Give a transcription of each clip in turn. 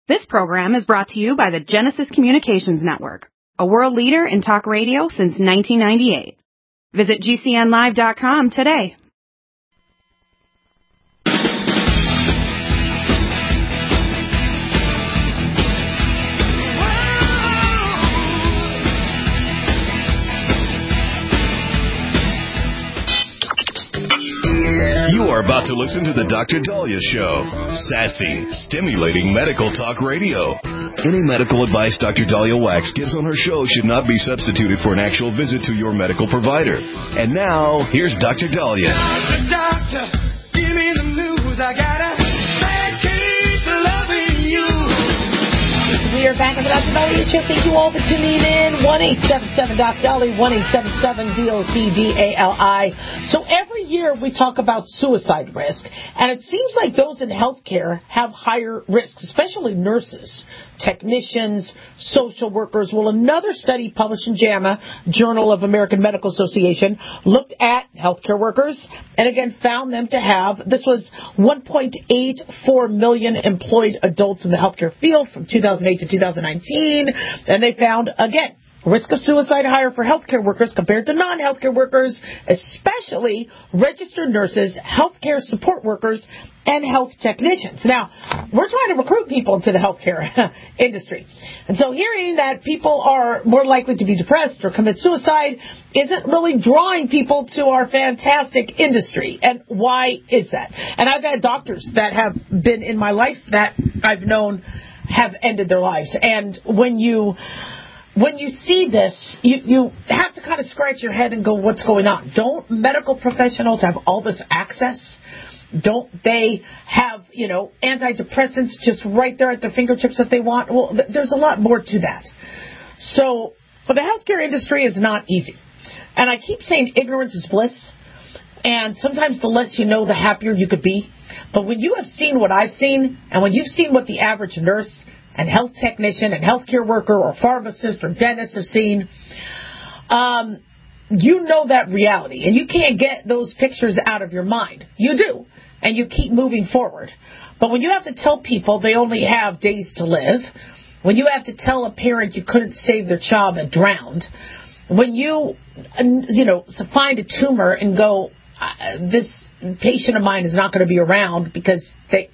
This program is brought to you by the Genesis Communications Network, a world leader in talk radio since 1998. Visit GCNlive.com today. You are about to listen to the Dr. Daliah Show. Sassy, stimulating medical talk radio. Any medical advice Dr. Daliah Wax gives on her show should not be substituted for an actual visit to your medical provider. And now, here's Dr. Daliah. Doctor, give me the news. I gotta keep loving you. We are back on the Dr. Daliah Show. Thank you all for tuning in. 1-877-DOC-DALI, 1-877-DOC-DALI. So every year we talk about suicide risk, and it seems like those in healthcare have higher risks, especially nurses, technicians, social workers. Well, another study published in JAMA, Journal of American Medical Association, looked at healthcare workers and again found them to have, this was 1.84 million employed adults in the healthcare field from 2008 to 2019, and they found, again, risk of suicide higher for healthcare workers compared to non-healthcare workers, especially registered nurses, healthcare support workers, and health technicians. Now, we're trying to recruit people into the healthcare industry. And so hearing that people are more likely to be depressed or commit suicide isn't really drawing people to our fantastic industry. And why is that? And I've had doctors that have been in my life that I've known have ended their lives. And when you see this, you have to kind of scratch your head and go, what's going on? Don't medical professionals have all this access? Don't they have, antidepressants just right there at their fingertips if they want? Well, there's a lot more to that. So, but the healthcare industry is not easy. And I keep saying ignorance is bliss. And sometimes the less you know, the happier you could be. But when you have seen what I've seen, and when you've seen what the average nurse and health technician and healthcare worker or pharmacist or dentist have seen, you know that reality. And you can't get those pictures out of your mind. You do. And you keep moving forward. But when you have to tell people they only have days to live, when you have to tell a parent you couldn't save their child that drowned, when you find a tumor and go, this patient of mine is not going to be around because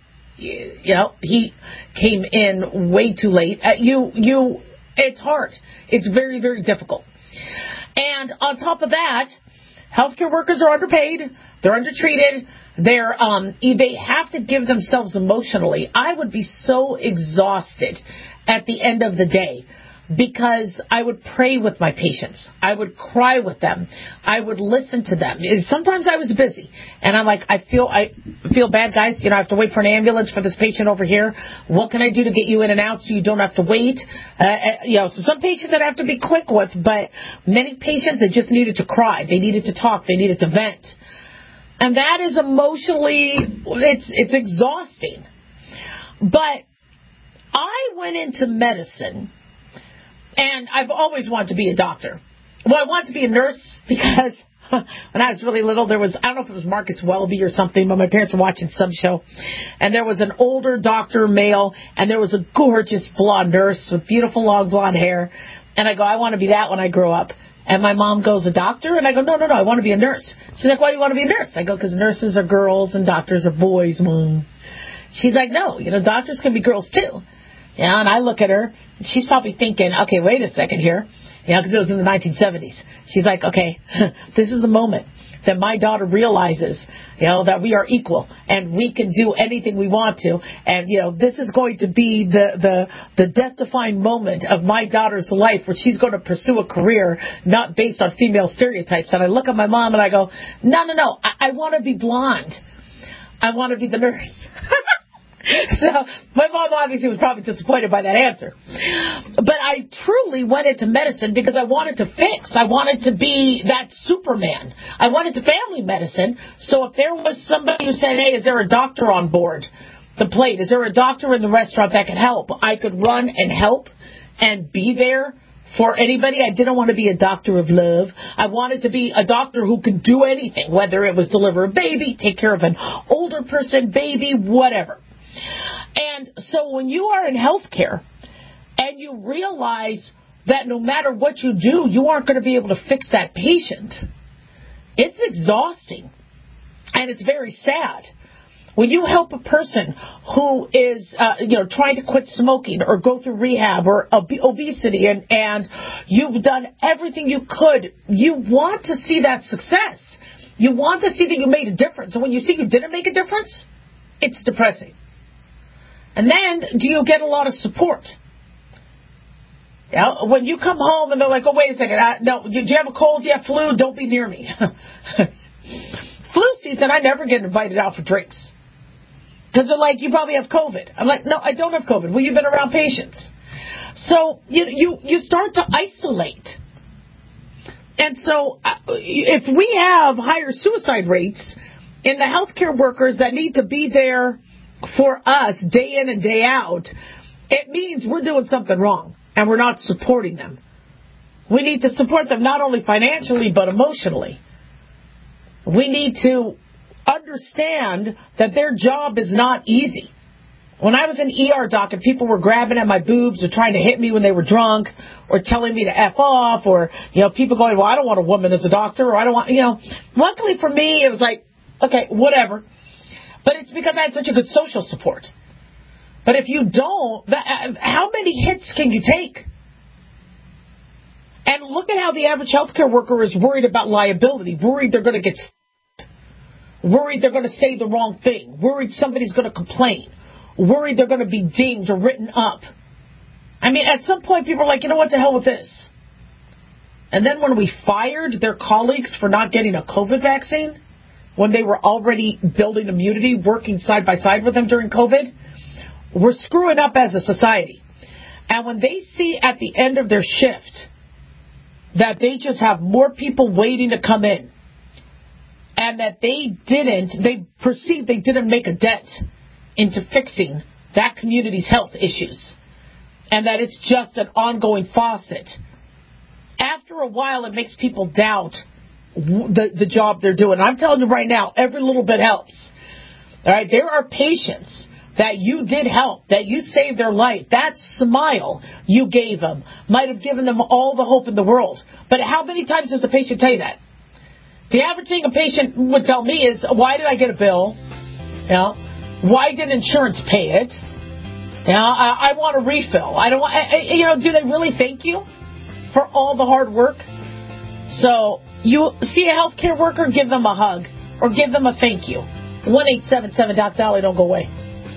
he came in way too late. It's hard. It's very, very difficult. And on top of that, healthcare workers are underpaid. They're undertreated. They have to give themselves emotionally. I would be so exhausted at the end of the day because I would pray with my patients. I would cry with them. I would listen to them. Sometimes I was busy, and I'm like, I feel bad, guys. I have to wait for an ambulance for this patient over here. What can I do to get you in and out so you don't have to wait? So some patients I have to be quick with, but many patients that just needed to cry. They needed to talk. They needed to vent. And that is emotionally, it's exhausting. But I went into medicine, and I've always wanted to be a doctor. Well, I wanted to be a nurse because when I was really little, I don't know if it was Marcus Welby or something, but my parents were watching some show. And there was an older doctor, male, and there was a gorgeous blonde nurse with beautiful long blonde hair. And I go, I want to be that when I grow up. And my mom goes, a doctor? And I go, no, I want to be a nurse. She's like, why do you want to be a nurse? I go, because nurses are girls and doctors are boys. Mom. She's like, no, doctors can be girls too. And I look at her, and she's probably thinking, okay, wait a second here. Because it was in the 1970s. She's like, okay, this is the moment that my daughter realizes, that we are equal and we can do anything we want to. And, this is going to be the death-defying moment of my daughter's life where she's going to pursue a career not based on female stereotypes. And I look at my mom and I go, no, I want to be blonde. I want to be the nurse. So my mom obviously was probably disappointed by that answer. But I truly went into medicine because I wanted to fix. I wanted to be that Superman. I went into family medicine. So if there was somebody who said, hey, is there a doctor on board the plate? Is there a doctor in the restaurant that can help? I could run and help and be there for anybody. I didn't want to be a doctor of love. I wanted to be a doctor who could do anything, whether it was deliver a baby, take care of an older person, baby, whatever. And so when you are in healthcare and you realize that no matter what you do, you aren't going to be able to fix that patient, it's exhausting. And it's very sad. When you help a person who is, trying to quit smoking or go through rehab or obesity and you've done everything you could, you want to see that success. You want to see that you made a difference. And when you see you didn't make a difference, it's depressing. And then, do you get a lot of support? Yeah, when you come home and they're like, oh, wait a second, do you have a cold? Do you have flu? Don't be near me. Flu season, I never get invited out for drinks. Because they're like, you probably have COVID. I'm like, no, I don't have COVID. Well, you've been around patients. So you start to isolate. And so if we have higher suicide rates in the healthcare workers that need to be there for us day in and day out, it means we're doing something wrong and we're not supporting them. We need to support them not only financially but emotionally. We need to understand that their job is not easy. When I was an ER doc and people were grabbing at my boobs or trying to hit me when they were drunk or telling me to F off or, people going, well, I don't want a woman as a doctor or I don't want, luckily for me, it was like, okay, whatever. But it's because I had such a good social support. But if you don't, how many hits can you take? And look at how the average healthcare worker is worried about liability, worried they're going to get worried they're going to say the wrong thing, worried somebody's going to complain, worried they're going to be dinged or written up. I mean, at some point, people are like, what the hell with this? And then when we fired their colleagues for not getting a COVID vaccine, when they were already building immunity, working side by side with them during COVID, we're screwing up as a society. And when they see at the end of their shift that they just have more people waiting to come in, and that they perceived they didn't make a dent into fixing that community's health issues, and that it's just an ongoing faucet. After a while, it makes people doubt the job they're doing. I'm telling you right now, every little bit helps. All right, there are patients that you did help, that you saved their life. That smile you gave them might have given them all the hope in the world. But how many times does a patient tell you that? The average thing a patient would tell me is, why did I get a bill? Why did insurance pay it? I want a refill. I don't want, do they really thank you for all the hard work? So you see a healthcare worker, give them a hug or give them a thank you. 1-877-DOC-DOLLY, don't go away.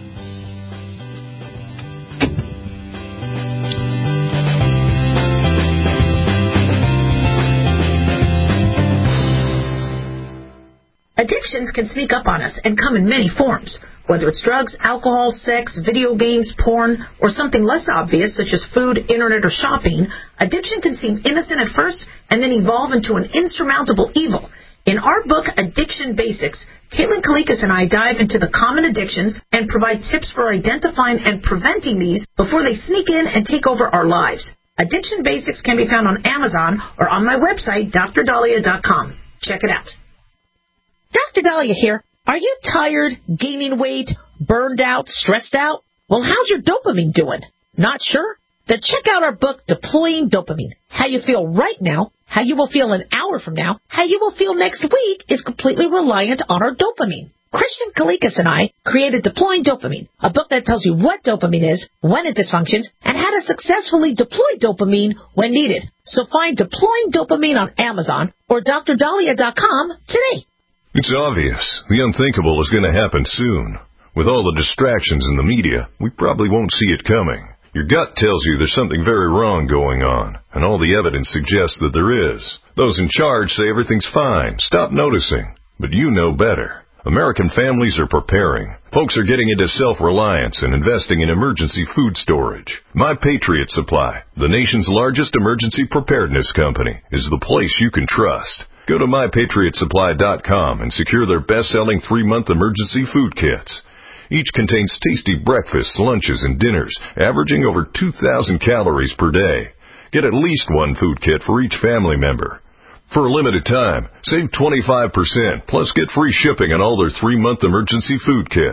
Addictions can sneak up on us and come in many forms, whether it's drugs, alcohol, sex, video games, porn, or something less obvious such as food, internet, or shopping. Addiction can seem innocent at first and then evolve into an insurmountable evil. In our book, Addiction Basics, Caitlin Kalikas and I dive into the common addictions and provide tips for identifying and preventing these before they sneak in and take over our lives. Addiction Basics can be found on Amazon or on my website, DrDahlia.com. Check it out. Dr. Dahlia here. Are you tired, gaining weight, burned out, stressed out? Well, how's your dopamine doing? Not sure? Then check out our book, Deploying Dopamine. How you feel right now, how you will feel an hour from now, how you will feel next week is completely reliant on our dopamine. Christian Kalikas and I created Deploying Dopamine, a book that tells you what dopamine is, when it dysfunctions, and how to successfully deploy dopamine when needed. So find Deploying Dopamine on Amazon or DrDahlia.com today. It's obvious. The unthinkable is going to happen soon. With all the distractions in the media, we probably won't see it coming. Your gut tells you there's something very wrong going on, and all the evidence suggests that there is. Those in charge say everything's fine. Stop noticing. But you know better. American families are preparing. Folks are getting into self-reliance and investing in emergency food storage. My Patriot Supply, the nation's largest emergency preparedness company, is the place you can trust. Go to MyPatriotSupply.com and secure their best-selling 3-month emergency food kits. Each contains tasty breakfasts, lunches, and dinners, averaging over 2,000 calories per day. Get at least one food kit for each family member. For a limited time, save 25%, plus get free shipping on all their 3-month emergency food kits.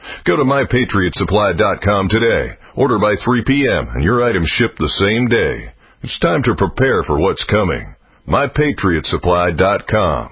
Go to MyPatriotSupply.com today. Order by 3 p.m. and your items ship the same day. It's time to prepare for what's coming. MyPatriotSupply.com.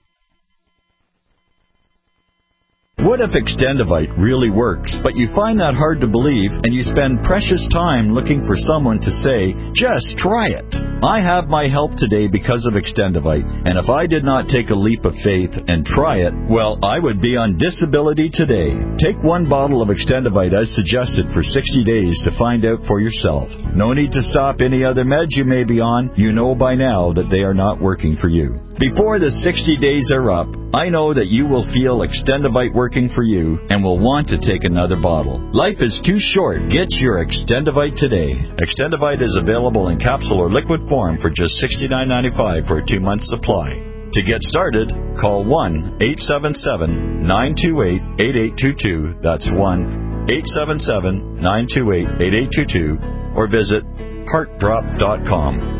What if Extendivite really works, but you find that hard to believe and you spend precious time looking for someone to say, just try it? I have my help today because of Extendivite, and if I did not take a leap of faith and try it, well, I would be on disability today. Take 1 bottle of Extendivite as suggested for 60 days to find out for yourself. No need to stop any other meds you may be on. You know by now that they are not working for you. Before the 60 days are up, I know that you will feel Extendivite working for you and will want to take another bottle. Life is too short. Get your Extendivite today. Extendivite is available in capsule or liquid form for just $69.95 for a 2-month supply. To get started, call 1-877-928-8822. That's 1-877-928-8822 or visit heartdrop.com.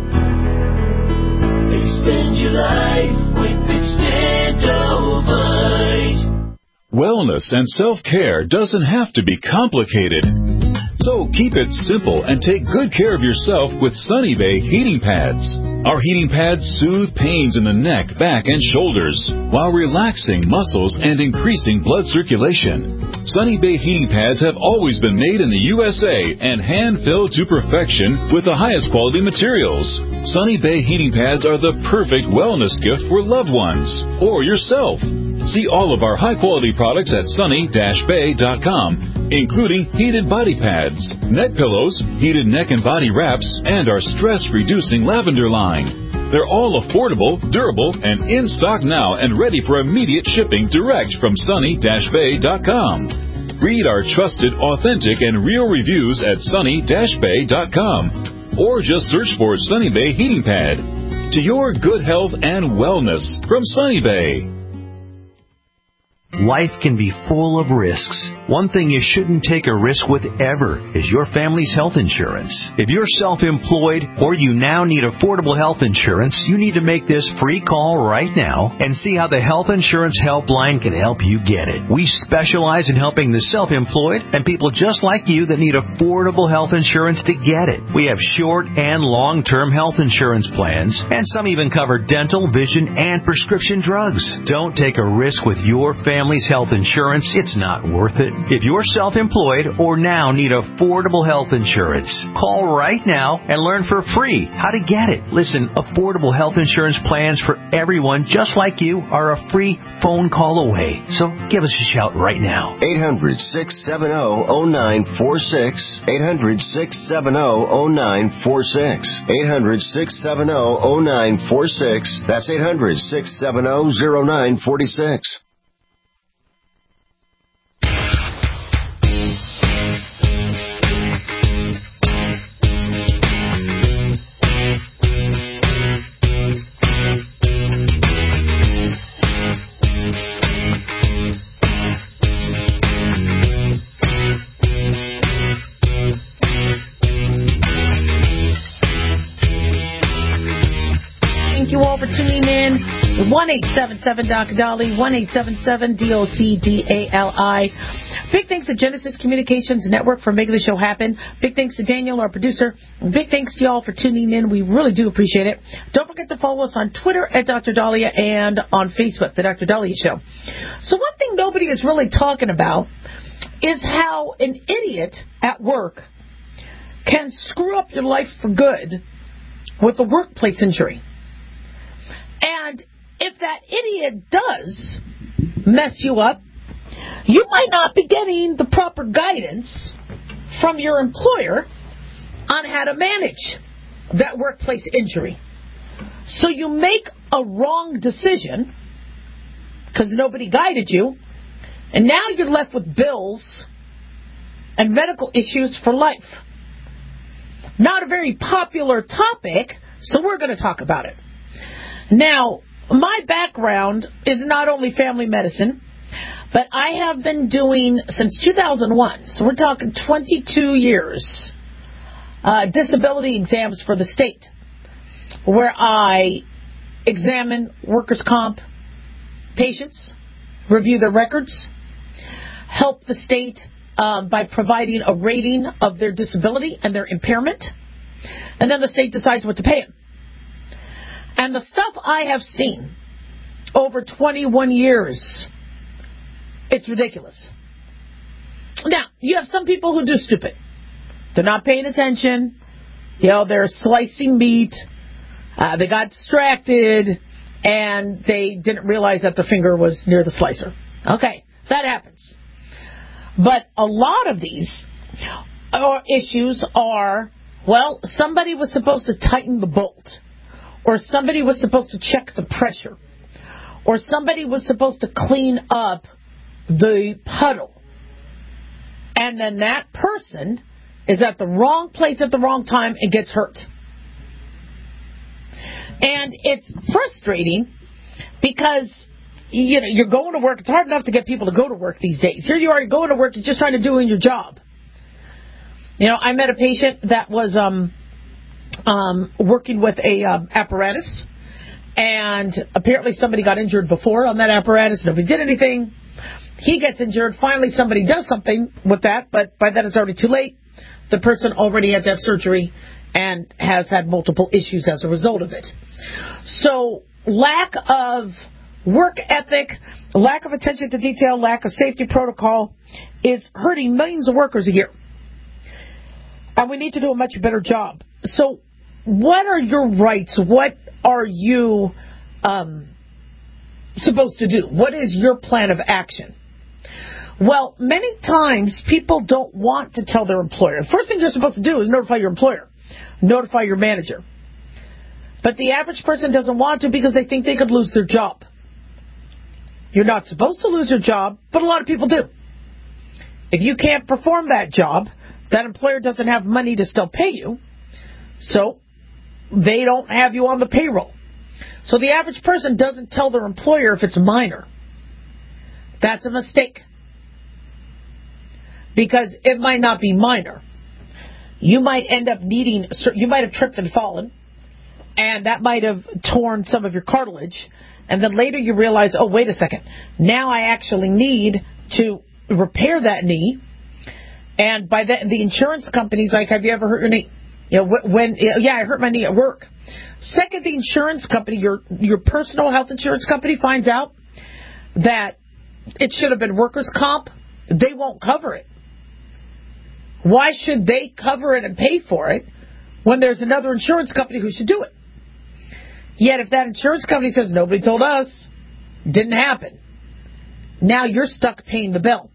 Extend your life with Extendivite. Wellness and self-care doesn't have to be complicated. So keep it simple and take good care of yourself with Sunny Bay heating pads. Our heating pads soothe pains in the neck, back, and shoulders while relaxing muscles and increasing blood circulation. Sunny Bay heating pads have always been made in the USA and hand-filled to perfection with the highest quality materials. Sunny Bay heating pads are the perfect wellness gift for loved ones or yourself. See all of our high-quality products at sunny-bay.com, including heated body pads, neck pillows, heated neck and body wraps, and our stress-reducing lavender line. They're all affordable, durable, and in stock now and ready for immediate shipping direct from sunny-bay.com. Read our trusted, authentic, and real reviews at sunny-bay.com, or just search for Sunny Bay Heating Pad. To your good health and wellness from Sunny Bay. Life can be full of risks. One thing you shouldn't take a risk with ever is your family's health insurance. If you're self-employed or you now need affordable health insurance, you need to make this free call right now and see how the Health Insurance Helpline can help you get it. We specialize in helping the self-employed and people just like you that need affordable health insurance to get it. We have short and long-term health insurance plans, and some even cover dental, vision, and prescription drugs. Don't take a risk with your family's health insurance. It's not worth it. If you're self-employed or now need affordable health insurance, call right now and learn for free how to get it. Listen, affordable health insurance plans for everyone just like you are a free phone call away. So give us a shout right now. 800-670-0946. 800-670-0946. 800-670-0946. That's 800-670-0946. Thank you all for tuning in. 1-877-DOC-DOLLY, 1-877-DOC-DALI. Big thanks to Genesis Communications Network for making the show happen. Big thanks to Daniel, our producer. Big thanks to y'all for tuning in. We really do appreciate it. Don't forget to follow us on Twitter at Dr. Dahlia and on Facebook, The Dr. Dahlia Show. So one thing nobody is really talking about is how an idiot at work can screw up your life for good with a workplace injury. And if that idiot does mess you up, you might not be getting the proper guidance from your employer on how to manage that workplace injury. So you make a wrong decision because nobody guided you, and now you're left with bills and medical issues for life. Not a very popular topic, so we're going to talk about it. Now, my background is not only family medicine, but I have been doing, since 2001, so we're talking 22 years, disability exams for the state, where I examine workers' comp patients, review their records, help the state by providing a rating of their disability and their impairment, and then the state decides what to pay them. And the stuff I have seen over 21 years, it's ridiculous. Now, you have some people who do stupid. They're not paying attention. They're slicing meat. They got distracted, and they didn't realize that the finger was near the slicer. Okay, that happens. But a lot of these issues are, well, somebody was supposed to tighten the bolt, or somebody was supposed to check the pressure, or somebody was supposed to clean up the puddle. And then that person is at the wrong place at the wrong time and gets hurt. And it's frustrating because, you're going to work. It's hard enough to get people to go to work these days. Here you are, you're going to work, you're just trying to do your job. I met a patient that was working with a apparatus, and apparently somebody got injured before on that apparatus. Nobody did anything. He gets injured. Finally, somebody does something with that, but by then it's already too late. The person already had to have surgery and has had multiple issues as a result of it. So, lack of work ethic, lack of attention to detail, lack of safety protocol is hurting millions of workers a year. And we need to do a much better job. So, what are your rights? What are you supposed to do? What is your plan of action? Well, many times people don't want to tell their employer. The first thing you're supposed to do is notify your employer, notify your manager. But the average person doesn't want to because they think they could lose their job. You're not supposed to lose your job, but a lot of people do. If you can't perform that job, that employer doesn't have money to still pay you, so they don't have you on the payroll. So the average person doesn't tell their employer if it's minor. That's a mistake. Because it might not be minor. You might end up you might have tripped and fallen, and that might have torn some of your cartilage, and then later you realize, oh, wait a second, now I actually need to repair that knee, and by that, the insurance company's like, have you ever hurt your knee? I hurt my knee at work. Second, the insurance company, your personal health insurance company finds out that it should have been workers' comp, they won't cover it. Why should they cover it and pay for it when there's another insurance company who should do it? Yet if that insurance company says, nobody told us, didn't happen, now you're stuck paying the bill.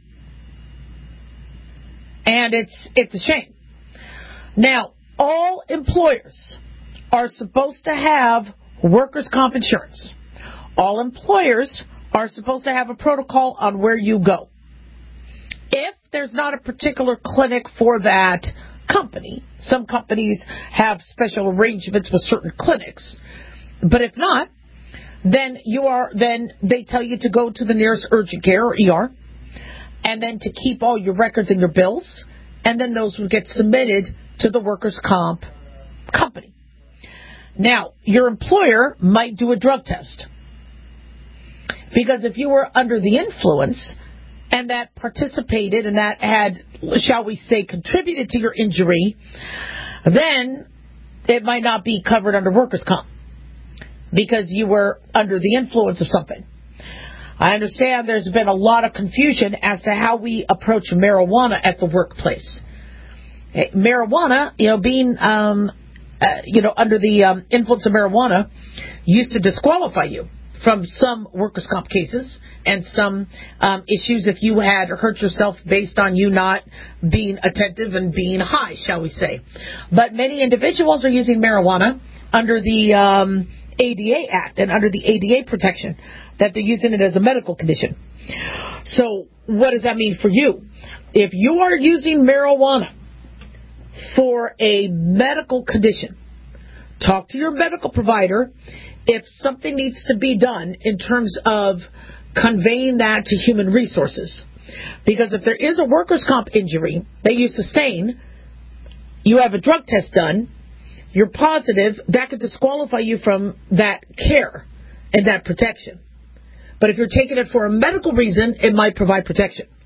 And it's a shame. Now, all employers are supposed to have workers' comp insurance. All employers are supposed to have a protocol on where you go. If there's not a particular clinic for that company, some companies have special arrangements with certain clinics, but if not, then they tell you to go to the nearest urgent care or ER, and then to keep all your records and your bills, and then those will get submitted to the workers' comp company. Now, your employer might do a drug test, because if you were under the influence and that participated and that had, shall we say, contributed to your injury, then it might not be covered under workers' comp because you were under the influence of something. I understand there's been a lot of confusion as to how we approach marijuana at the workplace. Marijuana, being under the influence of marijuana used to disqualify you from some workers' comp cases and some issues if you had hurt yourself based on you not being attentive and being high, shall we say. But many individuals are using marijuana under the ADA Act and under the ADA protection, that they're using it as a medical condition. So what does that mean for you? If you are using marijuana for a medical condition, talk to your medical provider if something needs to be done in terms of conveying that to human resources. Because if there is a workers' comp injury that you sustain, you have a drug test done, you're positive, that could disqualify you from that care and that protection. But if you're taking it for a medical reason, it might provide protection.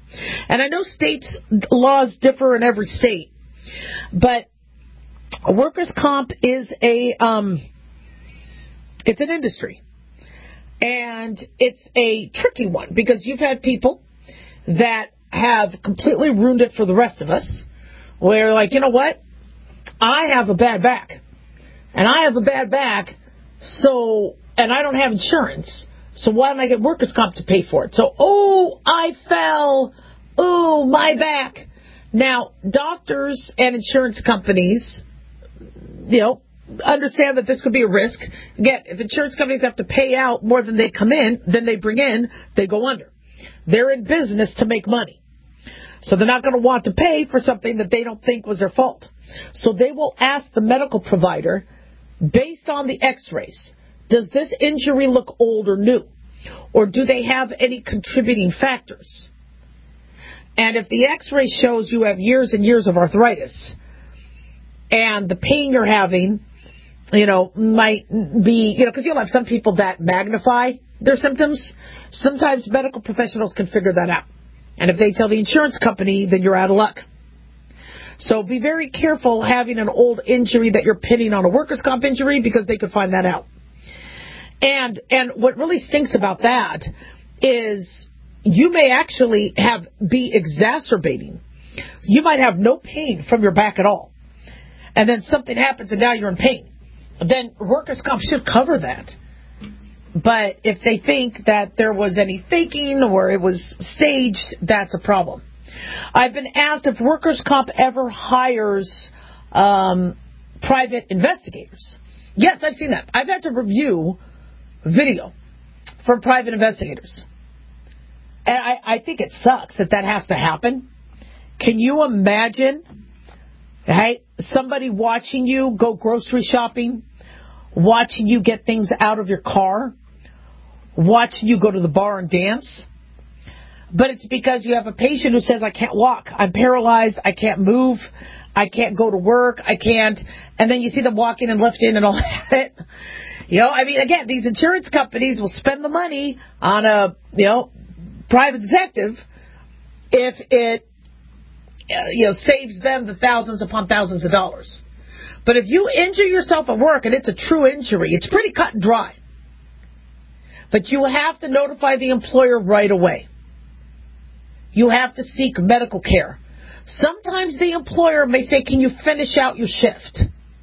And I know states' laws differ in every state, but workers' comp is it's an industry. And it's a tricky one because you've had people that have completely ruined it for the rest of us, where like, you know what? I have a bad back. And I have a bad back, and I don't have insurance, so why don't I get workers' comp to pay for it? So, I fell. My back. Now, doctors and insurance companies, understand that this could be a risk. Again, if insurance companies have to pay out more than they bring in, they go under. They're in business to make money. So they're not going to want to pay for something that they don't think was their fault. So they will ask the medical provider, based on the x-rays, does this injury look old or new? Or do they have any contributing factors? And if the x-ray shows you have years and years of arthritis, and the pain you're having, might be, because you'll have some people that magnify their symptoms. Sometimes medical professionals can figure that out. And if they tell the insurance company, then you're out of luck. So be very careful having an old injury that you're pinning on a workers' comp injury, because they could find that out. And what really stinks about that is you may actually be exacerbating. You might have no pain from your back at all. And then something happens and now you're in pain. Then workers' comp should cover that. But if they think that there was any faking or it was staged, that's a problem. I've been asked if workers' comp ever hires private investigators. Yes, I've seen that. I've had to review video from private investigators. And I think it sucks that has to happen. Can you imagine, somebody watching you go grocery shopping, watching you get things out of your car, watching you go to the bar and dance? But it's because you have a patient who says, I can't walk, I'm paralyzed, I can't move, I can't go to work, I can't. And then you see them walking and lifting and all that. Again, these insurance companies will spend the money on a, private detective if it, saves them the thousands upon thousands of dollars. But if you injure yourself at work and it's a true injury, it's pretty cut and dry. But you have to notify the employer right away. You have to seek medical care. Sometimes the employer may say, can you finish out your shift?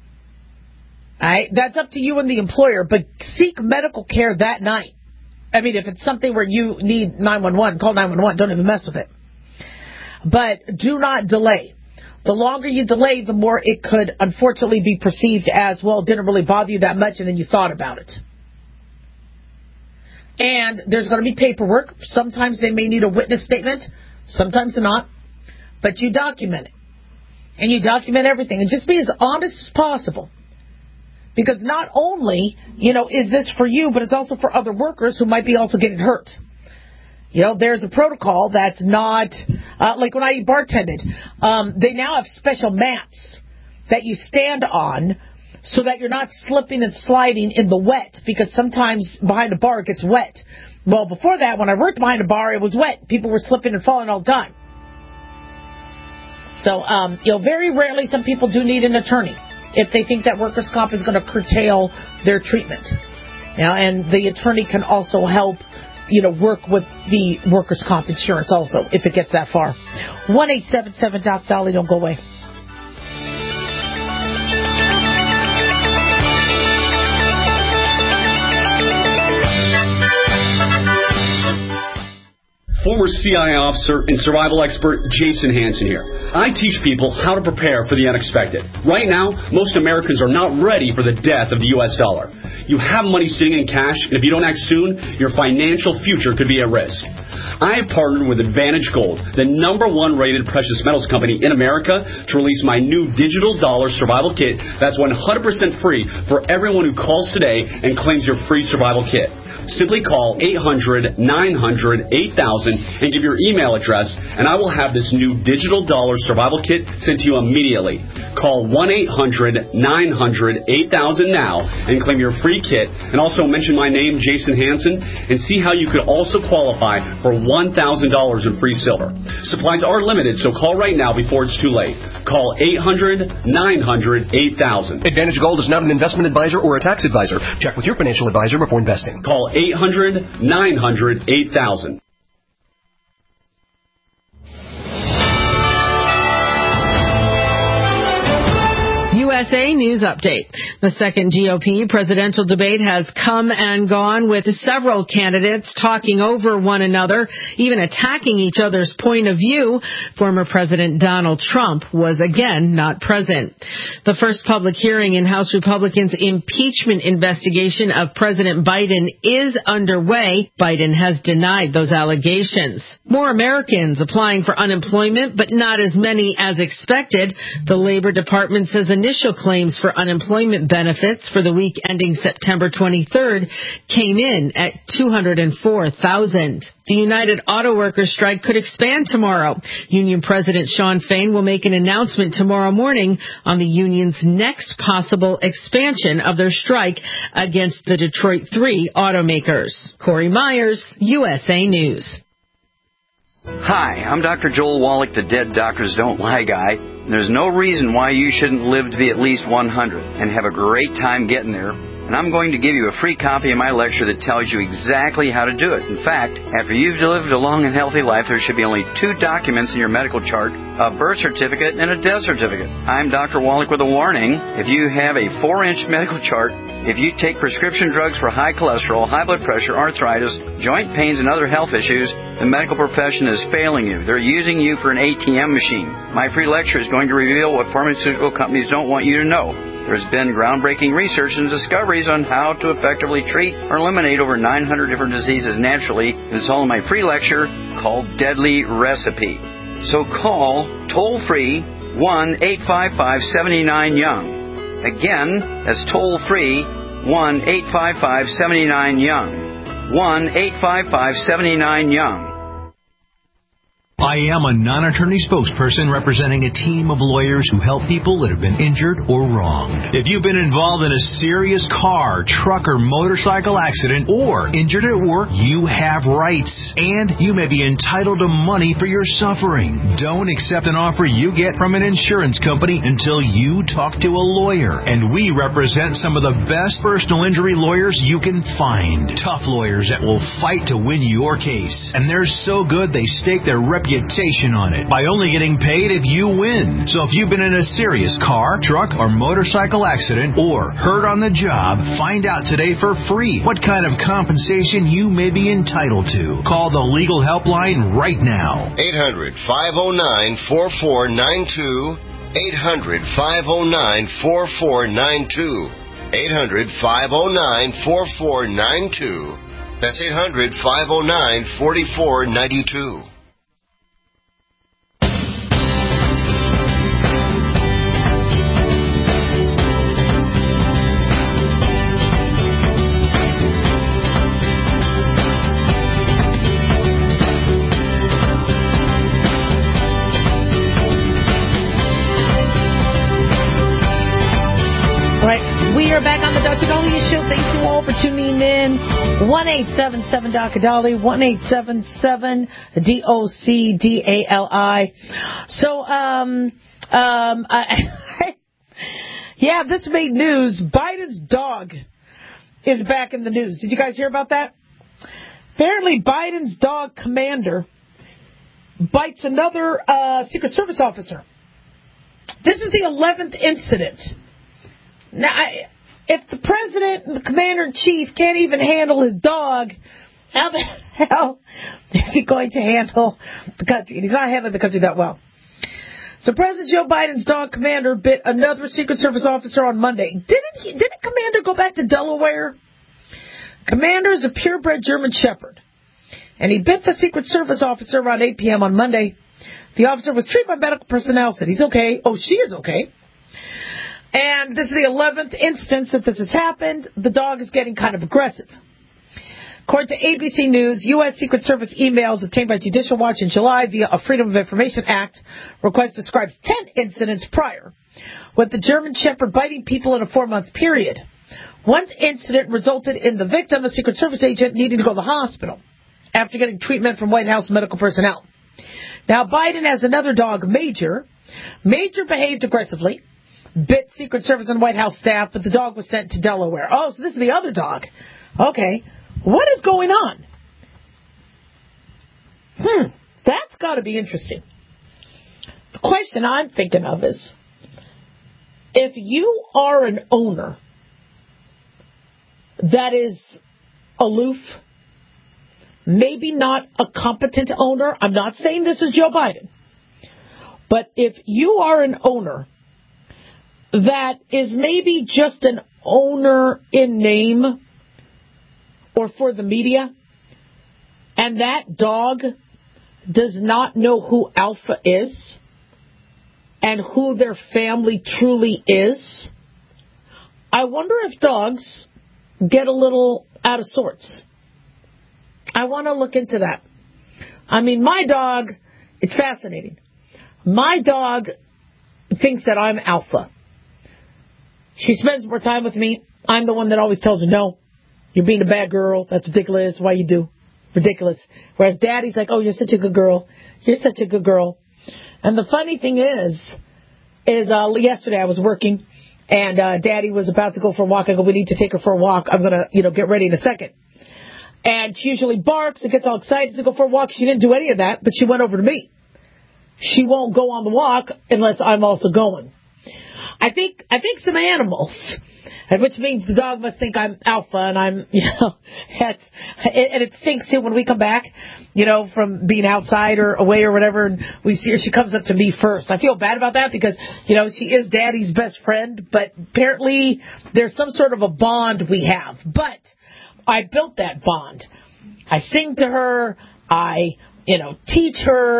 All right, that's up to you and the employer, but seek medical care that night. If it's something where you need 911, call 911. Don't even mess with it. But do not delay. The longer you delay, the more it could unfortunately be perceived as, well, it didn't really bother you that much, and then you thought about it. And there's going to be paperwork. Sometimes they may need a witness statement. Sometimes not. But you document it. And you document everything. And just be as honest as possible. Because not only, is this for you, but it's also for other workers who might be also getting hurt. There's a protocol that's not, like when I bartended, they now have special mats that you stand on so that you're not slipping and sliding in the wet, because sometimes behind a bar it gets wet. Well, before that, when I worked behind a bar, it was wet. People were slipping and falling all the time. So, very rarely some people do need an attorney if they think that workers' comp is going to curtail their treatment. And the attorney can also help, work with the workers' comp insurance also, if it gets that far. 1-877-DOC-DOLLY. Don't go away. Former CIA officer and survival expert Jason Hansen here. I teach people how to prepare for the unexpected. Right now, most Americans are not ready for the death of the U.S. dollar. You have money sitting in cash, and if you don't act soon, your financial future could be at risk. I have partnered with Advantage Gold, the #1 rated precious metals company in America, to release my new digital dollar survival kit that's 100% free for everyone who calls today and claims your free survival kit. Simply call 800-900-8000 and give your email address, and I will have this new digital dollar survival kit sent to you immediately. Call 1-800-900-8000 now and claim your free kit, and also mention my name, Jason Hansen, and see how you could also qualify for $1,000 in free silver. Supplies are limited, so call right now before it's too late. Call 800-900-8000. Advantage Gold is not an investment advisor or a tax advisor. Check with your financial advisor before investing. Call 800-900-8000. USA News Update. The second GOP presidential debate has come and gone, with several candidates talking over one another, even attacking each other's point of view. Former President Donald Trump was again not present. The first public hearing in House Republicans' impeachment investigation of President Biden is underway. Biden has denied those allegations. More Americans applying for unemployment, but not as many as expected. The Labor Department says initial claims for unemployment benefits for the week ending September 23rd came in at 204,000. The United Auto Workers strike could expand tomorrow. Union President Shawn Fain will make an announcement tomorrow morning on the union's next possible expansion of their strike against the Detroit 3 automakers. Corey Myers, USA News. Hi, I'm Dr. Joel Wallach, the Dead Doctors Don't Lie guy. There's no reason why you shouldn't live to be at least 100 and have a great time getting there. And I'm going to give you a free copy of my lecture that tells you exactly how to do it. In fact, after you've lived a long and healthy life, there should be only 2 documents in your medical chart, a birth certificate and a death certificate. I'm Dr. Wallach with a warning. If you have a 4-inch medical chart, if you take prescription drugs for high cholesterol, high blood pressure, arthritis, joint pains, and other health issues, the medical profession is failing you. They're using you for an ATM machine. My free lecture is going to reveal what pharmaceutical companies don't want you to know. There's been groundbreaking research and discoveries on how to effectively treat or eliminate over 900 different diseases naturally. It's all in my free lecture called Deadly Recipe. So call toll-free 1-855-79-YOUNG. Again, that's toll-free 1-855-79-YOUNG. 1-855-79-YOUNG. I am a non-attorney spokesperson representing a team of lawyers who help people that have been injured or wronged. If you've been involved in a serious car, truck, or motorcycle accident, or injured at work, you have rights, and you may be entitled to money for your suffering. Don't accept an offer you get from an insurance company until you talk to a lawyer, and we represent some of the best personal injury lawyers you can find. Tough lawyers that will fight to win your case, and they're so good they stake their reputation on it by only getting paid if you win. So if you've been in a serious car, truck, or motorcycle accident or hurt on the job, find out today for free what kind of compensation you may be entitled to. Call the legal helpline right now. 800-509-4492. 800-509-4492. 800-509-4492. That's 800-509-4492. We are back on the Dr. Dahlia Show. Thank you all for tuning in. 1-877-Dr. Dali, 1-877-DOCDALI. So, yeah, this made news. Biden's dog is back in the news. Did you guys hear about that? Apparently, Biden's dog, Commander, bites another Secret Service officer. This is the 11th incident. Now, if the president and the commander-in-chief can't even handle his dog, how the hell is he going to handle the country? And he's not handling the country that well. So President Joe Biden's dog, Commander, bit another Secret Service officer on Monday. Didn't Commander go back to Delaware? Commander is a purebred German Shepherd, and he bit the Secret Service officer around 8 p.m. on Monday. The officer was treated by medical personnel, said he's okay. Oh, she is okay. And this is the 11th instance that this has happened. The dog is getting kind of aggressive. According to ABC News, U.S. Secret Service emails obtained by Judicial Watch in July via a Freedom of Information Act request describes 10 incidents prior with the German Shepherd biting people in a 4-month period. One incident resulted in the victim, a Secret Service agent, needing to go to the hospital after getting treatment from White House medical personnel. Now, Biden has another dog, Major. Major behaved aggressively, bit Secret Service and White House staff, but the dog was sent to Delaware. Oh, so this is the other dog. Okay. What is going on? That's got to be interesting. The question I'm thinking of is, if you are an owner that is aloof, maybe not a competent owner, I'm not saying this is Joe Biden, but if you are an owner that is maybe just an owner in name or for the media, and that dog does not know who Alpha is and who their family truly is, I wonder if dogs get a little out of sorts. I want to look into that. I mean, my dog, it's fascinating. My dog thinks that I'm Alpha. She spends more time with me. I'm the one that always tells her, no, you're being a bad girl. That's ridiculous. Why you do? Ridiculous. Whereas Daddy's like, oh, you're such a good girl. You're such a good girl. And the funny thing is yesterday I was working, and Daddy was about to go for a walk. I go, we need to take her for a walk. I'm going to, get ready in a second. And she usually barks and gets all excited to go for a walk. She didn't do any of that, but she went over to me. She won't go on the walk unless I'm also going. I think some animals, which means the dog must think I'm Alpha, and I'm, and it stinks too when we come back, from being outside or away or whatever, and we see her, she comes up to me first. I feel bad about that because, she is Daddy's best friend, but apparently there's some sort of a bond we have. But I built that bond. I sing to her. I, teach her.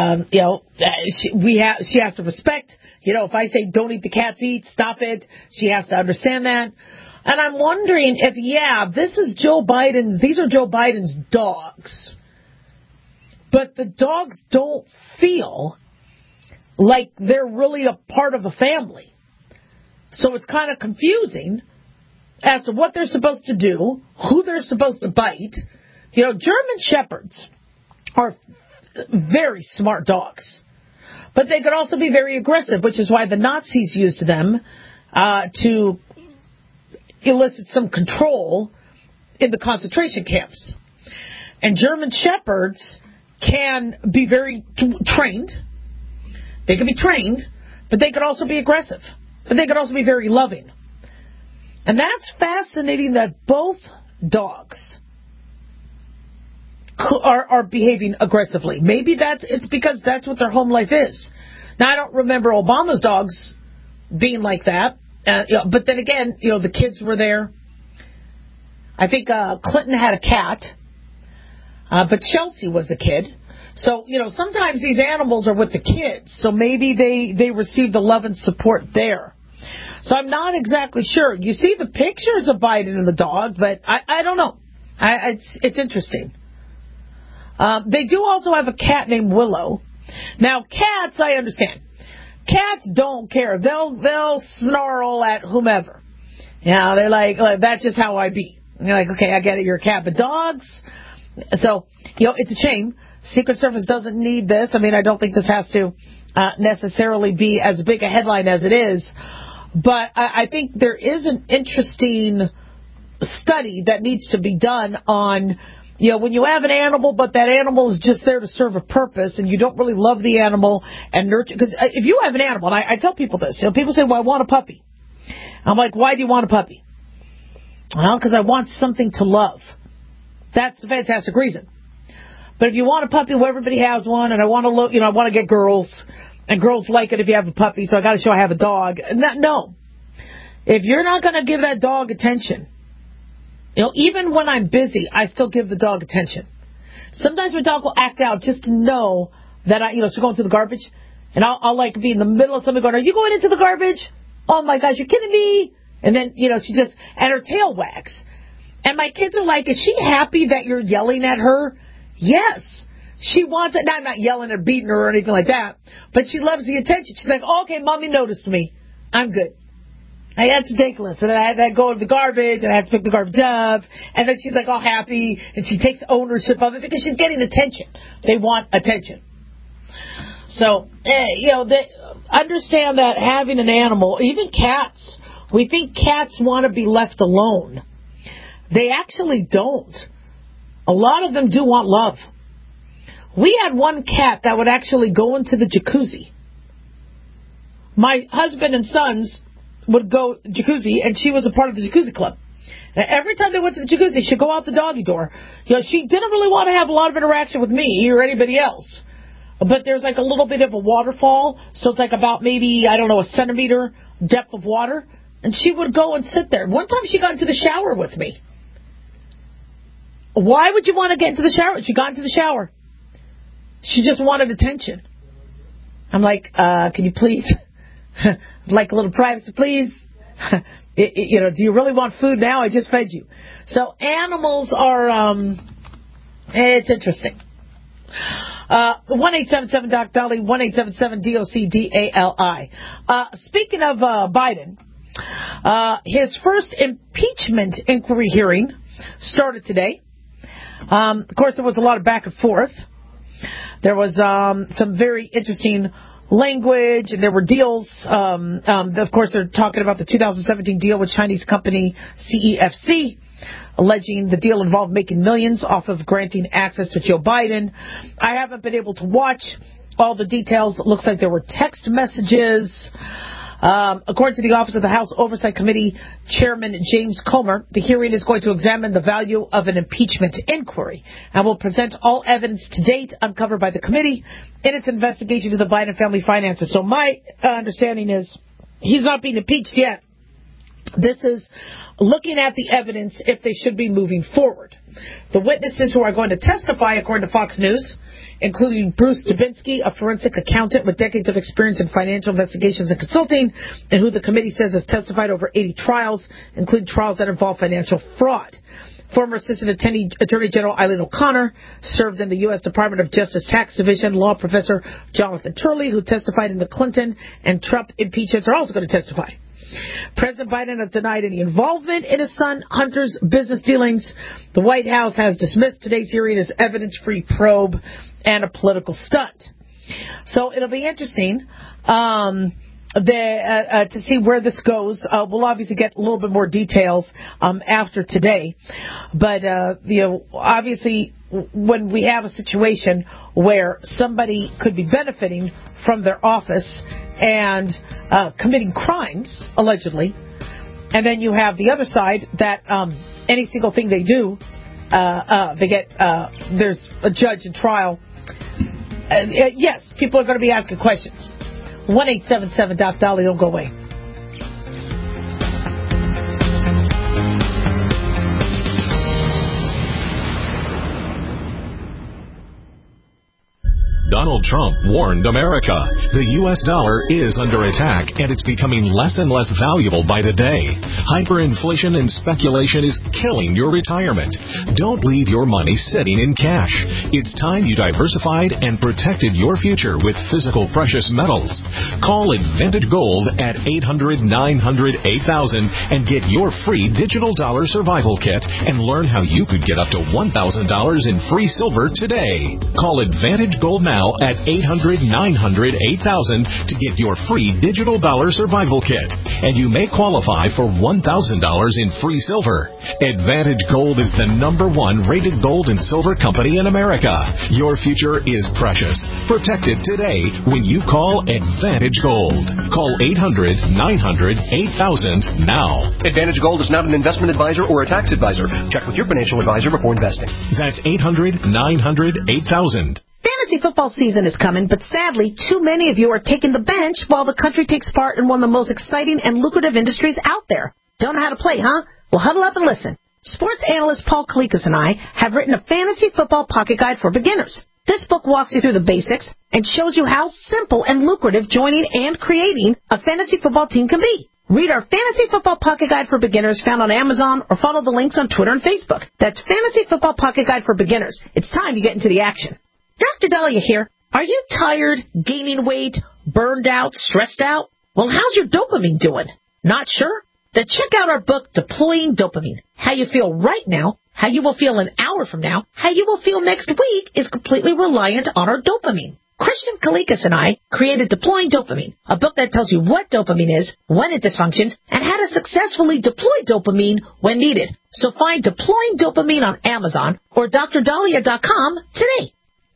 She has to respect. If I say don't eat the cat's eat, stop it. She has to understand that. And I'm wondering if, these are Joe Biden's dogs. But the dogs don't feel like they're really a part of a family. So it's kind of confusing as to what they're supposed to do, who they're supposed to bite. German Shepherds are very smart dogs. But they could also be very aggressive, which is why the Nazis used them to elicit some control in the concentration camps. And German Shepherds can be very trained. They can be trained, but they could also be aggressive. But they could also be very loving. And that's fascinating that both dogs are behaving aggressively. Maybe it's because that's what their home life is. Now, I don't remember Obama's dogs being like that. But then again, the kids were there. I think Clinton had a cat. But Chelsea was a kid. So, sometimes these animals are with the kids. So maybe they receive the love and support there. So I'm not exactly sure. You see the pictures of Biden and the dog, but I don't know. It's interesting. They do also have a cat named Willow. Now, cats, I understand. Cats don't care. They'll snarl at whomever. They're like, that's just how I be. And you're like, okay, I get it, you're a cat. But dogs, so, it's a shame. Secret Service doesn't need this. I mean, I don't think this has to necessarily be as big a headline as it is. But I think there is an interesting study that needs to be done on, when you have an animal, but that animal is just there to serve a purpose, and you don't really love the animal and nurture. Because if you have an animal, and I tell people this, people say, well, I want a puppy. I'm like, why do you want a puppy? Well, because I want something to love. That's a fantastic reason. But if you want a puppy, well, everybody has one, and I want to I want to get girls, and girls like it if you have a puppy, so I got to show I have a dog. No. If you're not going to give that dog attention, even when I'm busy, I still give the dog attention. Sometimes my dog will act out just to know that she's going to the garbage, and I'll like be in the middle of something going, are you going into the garbage? Oh my gosh, you're kidding me. And then, she just, and her tail wags. And my kids are like, is she happy that you're yelling at her? Yes. She wants it. Now, I'm not yelling or beating her or anything like that, but she loves the attention. She's like, okay, Mommy noticed me. I'm good. I had to take a list, and then I had to go to the garbage, and I have to pick the garbage up, and then she's like all happy, and she takes ownership of it because she's getting attention. They want attention. So, they understand that having an animal, even cats, we think cats want to be left alone. They actually don't. A lot of them do want love. We had one cat that would actually go into the jacuzzi. My husband and sons would go jacuzzi, and she was a part of the jacuzzi club. And every time they went to the jacuzzi, she'd go out the doggy door. She didn't really want to have a lot of interaction with me or anybody else. But there's like a little bit of a waterfall, so it's like about maybe, a centimeter depth of water. And she would go and sit there. One time she got into the shower with me. Why would you want to get into the shower? She got into the shower. She just wanted attention. I'm like, can you please... I'd like a little privacy, please. Do you really want food now? I just fed you. So animals are, it's interesting. 1-877-DOC-DOLLY, 1-877-DOC-DALI. Speaking of Biden, his first impeachment inquiry hearing started today. Of course, there was a lot of back and forth. There was some very interesting language, and there were deals. Of course, they're talking about the 2017 deal with Chinese company CEFC, alleging the deal involved making millions off of granting access to Joe Biden. I haven't been able to watch all the details. It looks like there were text messages. According to the Office of the House Oversight Committee Chairman James Comer, the hearing is going to examine the value of an impeachment inquiry and will present all evidence to date uncovered by the committee in its investigation of the Biden family finances. So my understanding is he's not being impeached yet. This is looking at the evidence if they should be moving forward. The witnesses who are going to testify, according to Fox News, including Bruce Dubinsky, a forensic accountant with decades of experience in financial investigations and consulting, and who the committee says has testified over 80 trials, including trials that involve financial fraud. Former Assistant Attorney General Eileen O'Connor served in the U.S. Department of Justice Tax Division. Law professor Jonathan Turley, who testified in the Clinton and Trump impeachments, are also going to testify. President Biden has denied any involvement in his son Hunter's business dealings. The White House has dismissed today's hearing as evidence-free probe and a political stunt. So it'll be interesting to see where this goes. We'll obviously get a little bit more details after today. But, obviously, when we have a situation where somebody could be benefiting from their office and committing crimes, allegedly, and then you have the other side that any single thing they do, they get, there's a judge and trial. Yes, people are going to be asking questions. 1-877-DOC-DOLLY, don't go away. Donald Trump warned America. The U.S. dollar is under attack, and it's becoming less and less valuable by the day. Hyperinflation and speculation is killing your retirement. Don't leave your money sitting in cash. It's time you diversified and protected your future with physical precious metals. Call Advantage Gold at 800-900-8000 and get your free digital dollar survival kit and learn how you could get up to $1,000 in free silver today. Call Advantage Gold now at 800-900-8000 to get your free digital dollar survival kit, and you may qualify for $1,000 in free silver. Advantage Gold is the #1 rated gold and silver company in America. Your future is precious. Protect it today when you call Advantage Gold. Call 800-900-8000 now. Advantage Gold is not an investment advisor or a tax advisor. Check with your financial advisor before investing. That's 800-900-8000. Fantasy football season is coming, but sadly, too many of you are taking the bench while the country takes part in one of the most exciting and lucrative industries out there. Don't know how to play, huh? Well, huddle up and listen. Sports analyst Paul Kalikas and I have written a fantasy football pocket guide for beginners. This book walks you through the basics and shows you how simple and lucrative joining and creating a fantasy football team can be. Read our Fantasy Football Pocket Guide for Beginners found on Amazon or follow the links on Twitter and Facebook. That's Fantasy Football Pocket Guide for Beginners. It's time you get into the action. Dr. Dahlia here. Are you tired, gaining weight, burned out, stressed out? Well, how's your dopamine doing? Not sure? Then check out our book, Deploying Dopamine. How you feel right now, how you will feel an hour from now, how you will feel next week is completely reliant on our dopamine. Christian Kalikas and I created Deploying Dopamine, a book that tells you what dopamine is, when it dysfunctions, and how to successfully deploy dopamine when needed. So find Deploying Dopamine on Amazon or drdahlia.com today.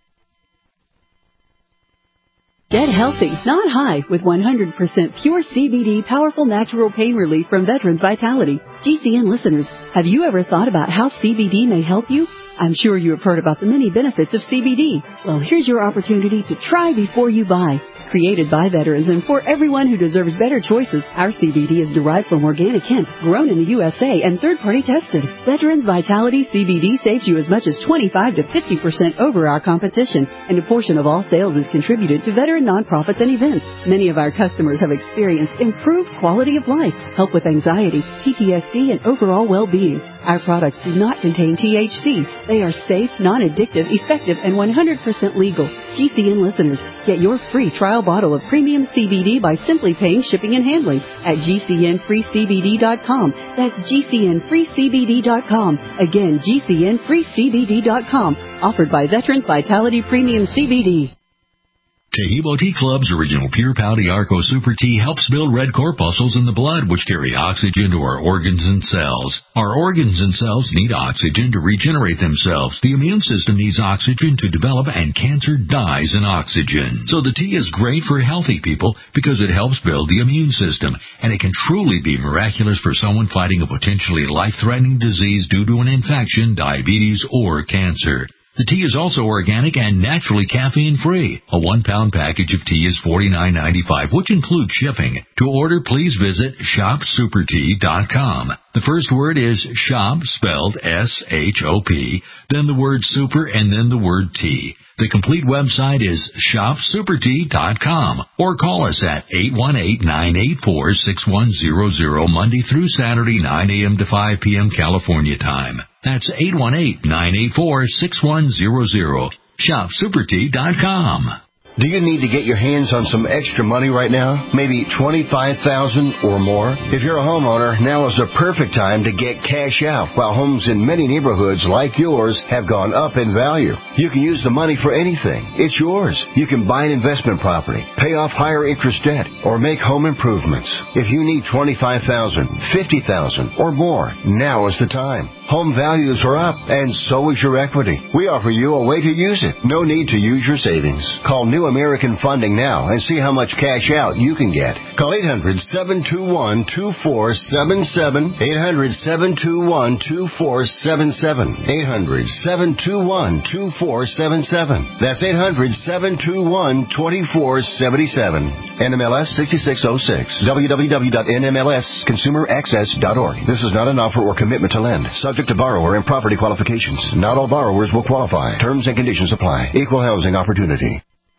Get healthy, not high, with 100% pure CBD powerful natural pain relief from Veterans Vitality. GCN listeners, have you ever thought about how CBD may help you? I'm sure you have heard about the many benefits of CBD. Well, here's your opportunity to try before you buy. Created by veterans and for everyone who deserves better choices, our CBD is derived from organic hemp, grown in the USA, and third-party tested. Veterans Vitality CBD saves you as much as 25 to 50% over our competition, and a portion of all sales is contributed to veteran nonprofits and events. Many of our customers have experienced improved quality of life, help with anxiety, PTSD, and overall well-being. Our products do not contain THC. They are safe, non-addictive, effective, and 100% legal. GCN listeners, get your free trial bottle of premium CBD by simply paying shipping and handling at GCNFreeCBD.com. That's GCNFreeCBD.com. Again, GCNFreeCBD.com. Offered by Veterans Vitality Premium CBD. Tahibo Tea Club's original Pure Pau Arco Super Tea helps build red corpuscles in the blood, which carry oxygen to our organs and cells. Our organs and cells need oxygen to regenerate themselves. The immune system needs oxygen to develop, and cancer dies in oxygen. So the tea is great for healthy people because it helps build the immune system, and it can truly be miraculous for someone fighting a potentially life-threatening disease due to an infection, diabetes, or cancer. The tea is also organic and naturally caffeine-free. A 1-pound package of tea is $49.95, which includes shipping. To order, please visit shopsupertea.com. The first word is shop, spelled S-H-O-P, then the word super, and then the word tea. The complete website is shopsupertea.com, or call us at 818-984-6100 Monday through Saturday, 9 a.m. to 5 p.m. California time. That's 818-984-6100. shopsupertea.com. Do you need to get your hands on some extra money right now? Maybe $25,000 or more? If you're a homeowner, now is the perfect time to get cash out. While homes in many neighborhoods like yours have gone up in value, you can use the money for anything. It's yours. You can buy an investment property, pay off higher interest debt, or make home improvements. If you need $25,000, $50,000, or more, now is the time. Home values are up, and so is your equity. We offer you a way to use it. No need to use your savings. Call New American Funding now and see how much cash out you can get. Call 800-721-2477. 800-721-2477. 800-721-2477. That's 800-721-2477. NMLS 6606. www.nmlsconsumeraccess.org. This is not an offer or commitment to lend. Subject to borrower and property qualifications. Not all borrowers will qualify. Terms and conditions apply. Equal housing opportunity.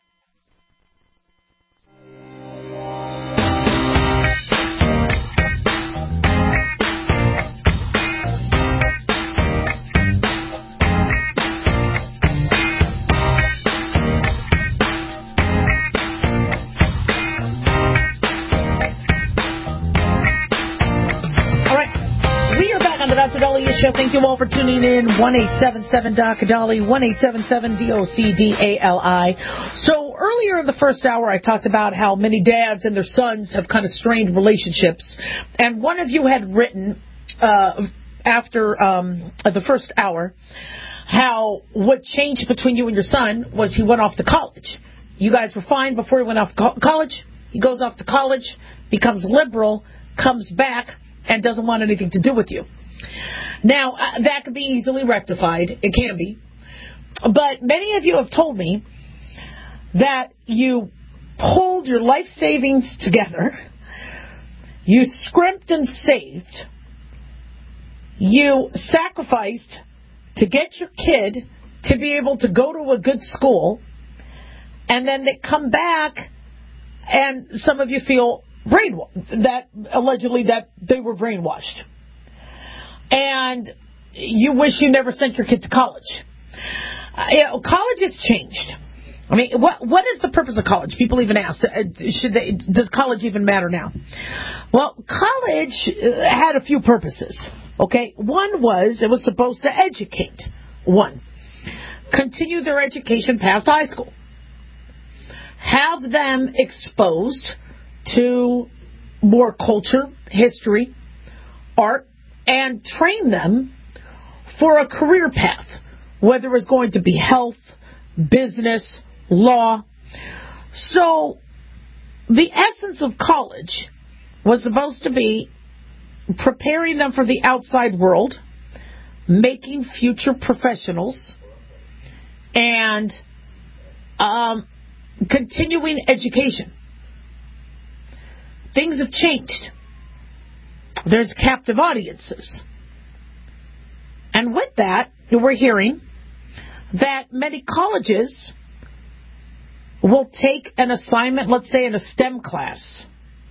Show. Thank you all for tuning in. 1-877-DOC-DOLLY, 1-877-DOCDALI. So earlier in the first hour, I talked about how many dads and their sons have kind of strained relationships. And one of you had written after the first hour how what changed between you and your son was he went off to college. You guys were fine before he went off to college. He goes off to college, becomes liberal, comes back, and doesn't want anything to do with you. Now, that can be easily rectified. It can be. But many of you have told me that you pulled your life savings together, you scrimped and saved, you sacrificed to get your kid to be able to go to a good school, and then they come back and some of you feel allegedly that they were brainwashed. And you wish you never sent your kid to college. College has changed. I mean, what is the purpose of college? People even ask, does college even matter now? Well, college had a few purposes, okay? One was, it was supposed to educate. One, continue their education past high school. Have them exposed to more culture, history, art, and train them for a career path, whether it's going to be health, business, law. So the essence of college was supposed to be preparing them for the outside world, making future professionals, and continuing education. Things have changed. There's captive audiences. And with that, we're hearing that many colleges will take an assignment, let's say in a STEM class,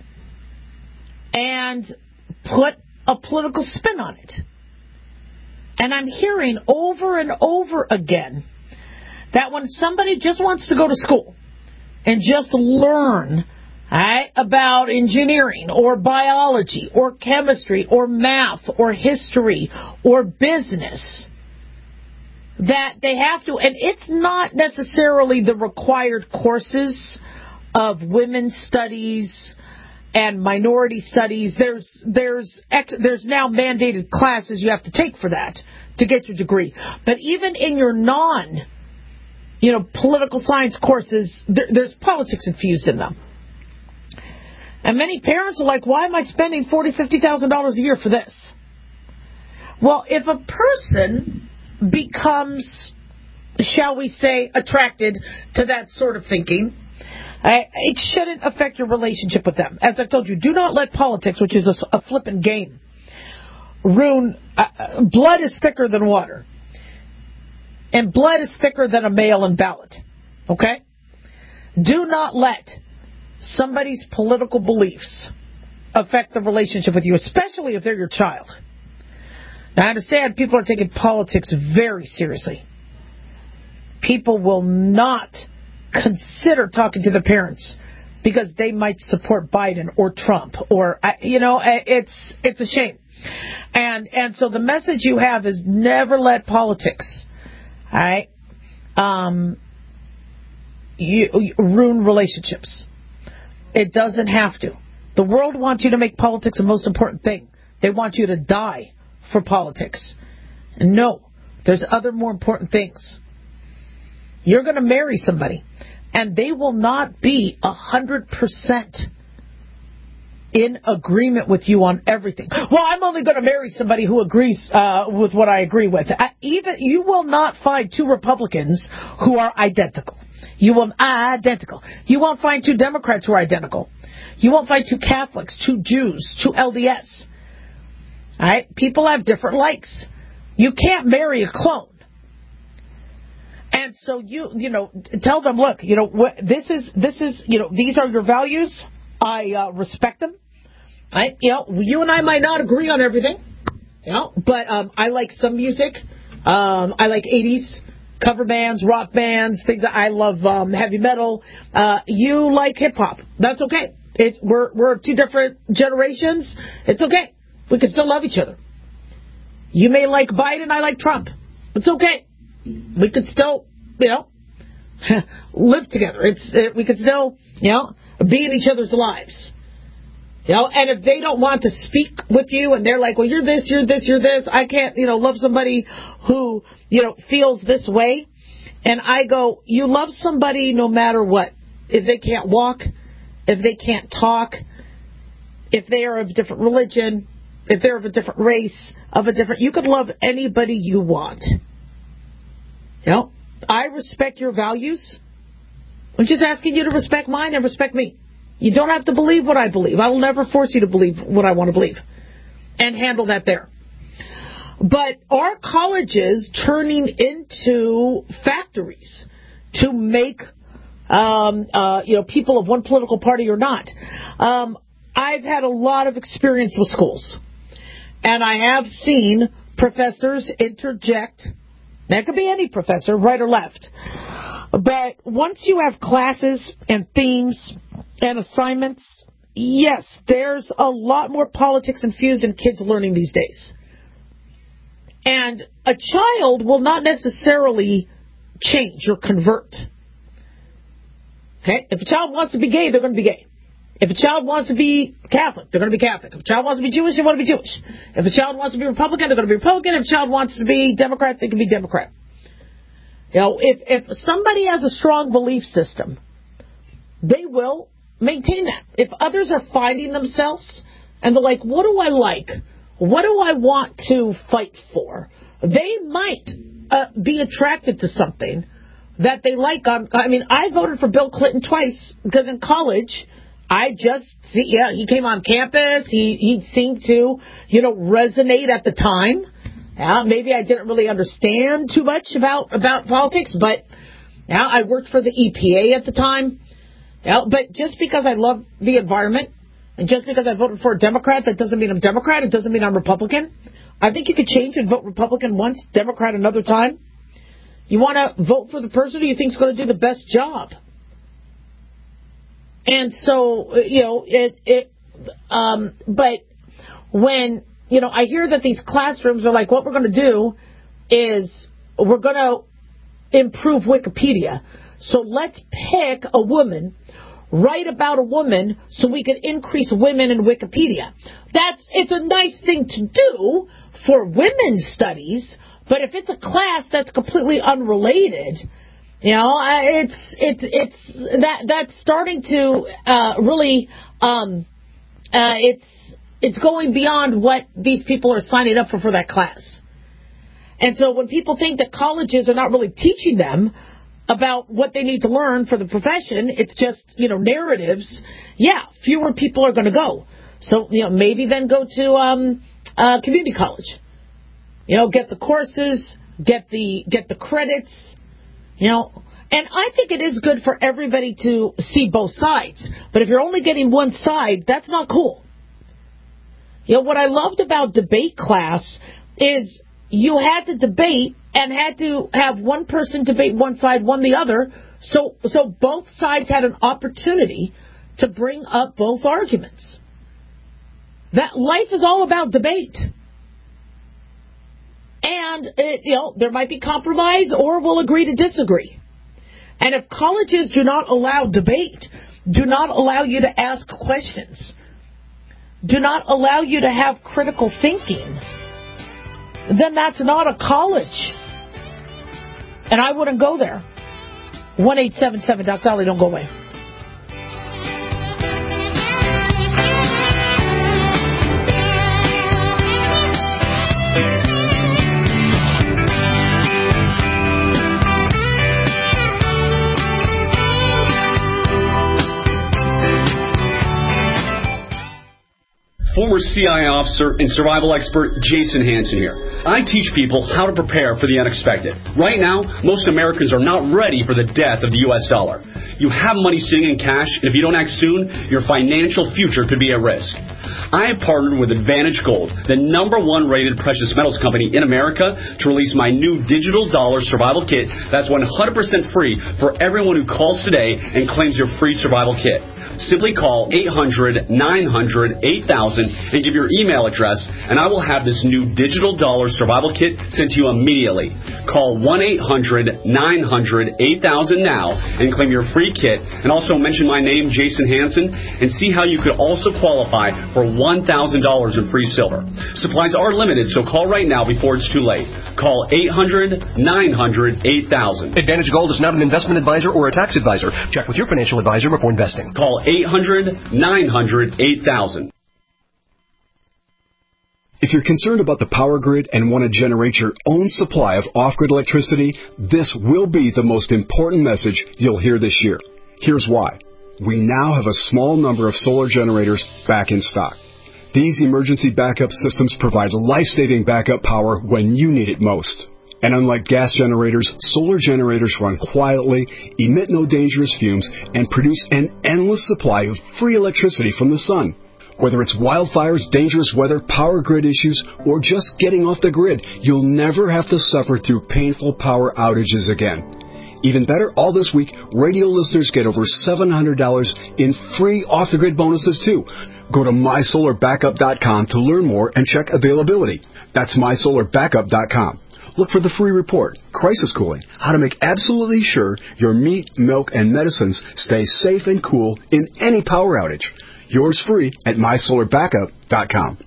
and put a political spin on it. And I'm hearing over and over again that when somebody just wants to go to school and just learn about engineering or biology or chemistry or math or history or business, that they have to, and it's not necessarily the required courses of women's studies and minority studies. There's now mandated classes you have to take for that to get your degree. But even in your political science courses, there's politics infused in them. And many parents are like, why am I spending $40,000, $50,000 a year for this? Well, if a person becomes, shall we say, attracted to that sort of thinking, it shouldn't affect your relationship with them. As I've told you, do not let politics, which is a flippant game, ruin. Blood is thicker than water. And blood is thicker than a mail-in ballot. Okay? Do not let somebody's political beliefs affect the relationship with you, especially if they're your child. Now, I understand people are taking politics very seriously. People will not consider talking to the parents because they might support Biden or Trump, or it's a shame. And so the message you have is never let politics, you ruin relationships. It doesn't have to. The world wants you to make politics the most important thing. They want you to die for politics. No, there's other more important things. You're going to marry somebody, and they will not be 100% in agreement with you on everything. Well, I'm only going to marry somebody who agrees with what I agree with. You will not find two Republicans who are identical. You won't find two Democrats who are identical. You won't find two Catholics, two Jews, two LDS. All right? People have different likes. You can't marry a clone. And so you tell them, look, this is these are your values. I respect them. You and I might not agree on everything. But I like some music. I like 80s cover bands, rock bands, things. I love heavy metal. You like hip hop. That's okay. We're two different generations. It's okay. We can still love each other. You may like Biden. I like Trump. It's okay. We could still, live together. We could still, be in each other's lives. And if they don't want to speak with you and they're like, well, you're this, you're this, you're this, I can't, love somebody who, feels this way. And I go, you love somebody no matter what. If they can't walk, if they can't talk, if they are of a different religion, if they're of a different race, you could love anybody you want. I respect your values. I'm just asking you to respect mine and respect me. You don't have to believe what I believe. I will never force you to believe what I want to believe. And handle that there. But are colleges turning into factories to make people of one political party or not? I've had a lot of experience with schools. And I have seen professors interject. That could be any professor, right or left. But once you have classes and themes and assignments, yes, there's a lot more politics infused in kids learning these days. And a child will not necessarily change or convert. Okay? If a child wants to be gay, they're going to be gay. If a child wants to be Catholic, they're going to be Catholic. If a child wants to be Jewish, they want to be Jewish. If a child wants to be Republican, they're going to be Republican. If a child wants to be Democrat, they can be Democrat. You know, if somebody has a strong belief system, they will maintain that. If others are finding themselves and they're like, what do I like? What do I want to fight for? They might be attracted to something that they like. I voted for Bill Clinton twice because in college, he came on campus. He seemed to, resonate at the time. Maybe I didn't really understand too much about politics, but I worked for the EPA at the time. But just because I love the environment and just because I voted for a Democrat, that doesn't mean I'm Democrat. It doesn't mean I'm Republican. I think you could change and vote Republican once, Democrat another time. You want to vote for the person who you think is going to do the best job. And so, but when, I hear that these classrooms are like, what we're going to do is we're going to improve Wikipedia. So let's pick a woman, write about a woman so we can increase women in Wikipedia. It's a nice thing to do for women's studies, but if it's a class that's completely unrelated, that's starting to really, it's going beyond what these people are signing up for that class. And so when people think that colleges are not really teaching them about what they need to learn for the profession, it's just, narratives, fewer people are going to go. So, maybe then go to community college. Get the courses, get the credits, and I think it is good for everybody to see both sides. But if you're only getting one side, that's not cool. What I loved about debate class is you had to debate and had to have one person debate one side, one the other, so both sides had an opportunity to bring up both arguments. That life is all about debate. And, there might be compromise or we'll agree to disagree. And if colleges do not allow debate, do not allow you to ask questions, do not allow you to have critical thinking, then that's not a college. And I wouldn't go there. 1-877 Doc Dolly, don't go away. Former CIA officer and survival expert Jason Hansen here. I teach people how to prepare for the unexpected. Right now, most Americans are not ready for the death of the U.S. dollar. You have money sitting in cash, and if you don't act soon, your financial future could be at risk. I have partnered with Advantage Gold, the #1 rated precious metals company in America, to release my new digital dollar survival kit that's 100% free for everyone who calls today and claims your free survival kit. Simply call 800-900-8000 and give your email address, and I will have this new digital dollar survival kit sent to you immediately. Call 1-800-900-8000 now and claim your free kit, and also mention my name, Jason Hansen, and see how you could also qualify for $1,000 in free silver. Supplies are limited, so call right now before it's too late. Call 800-900-8000. Advantage Gold is not an investment advisor or a tax advisor. Check with your financial advisor before investing. Call 800-900-8000. If you're concerned about the power grid and want to generate your own supply of off-grid electricity, this will be the most important message you'll hear this year. Here's why. We now have a small number of solar generators back in stock. These emergency backup systems provide life-saving backup power when you need it most. And unlike gas generators, solar generators run quietly, emit no dangerous fumes, and produce an endless supply of free electricity from the sun. Whether it's wildfires, dangerous weather, power grid issues, or just getting off the grid, you'll never have to suffer through painful power outages again. Even better, all this week, radio listeners get over $700 in free off-the-grid bonuses, too. Go to MySolarBackup.com to learn more and check availability. That's MySolarBackup.com. Look for the free report, Crisis Cooling, how to make absolutely sure your meat, milk, and medicines stay safe and cool in any power outage. Yours free at MySolarBackup.com.